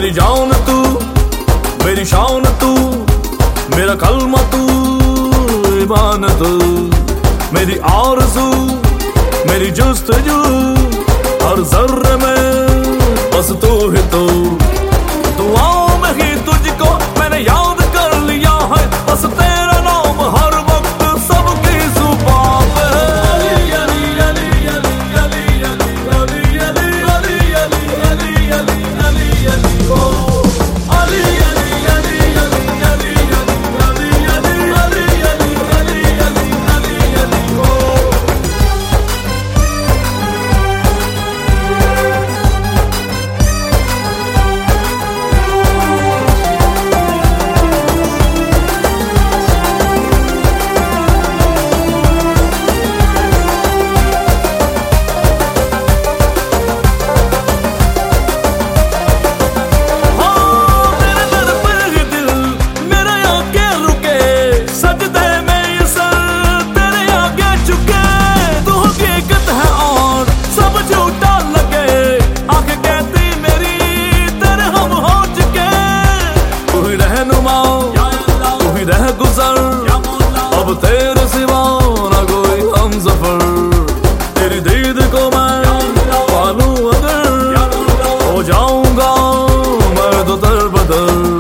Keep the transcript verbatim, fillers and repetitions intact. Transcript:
मेरी जान तू, मेरी शान तू, मेरा कलमा तू, ईमान तू, मेरी आरज़ू, मेरी जुस्तजू, हर ज़र्रे में बस तू ही तू। दुआओं में ही तुझको मैंने याद कर लिया है, बस तेरा नाम हर वक्त सबकी ज़ुबान पे है। अली अली अली अली अली अली अली अली अली अली अली अली अली ओ अली अली अली अली अली अली अली अली अली अली अली अली ओ। अब तेरे सिवा ना कोई हमसफर, तेरी दीद को मैं पालूं अगर हो जाऊंगा मैं तो दर बदर।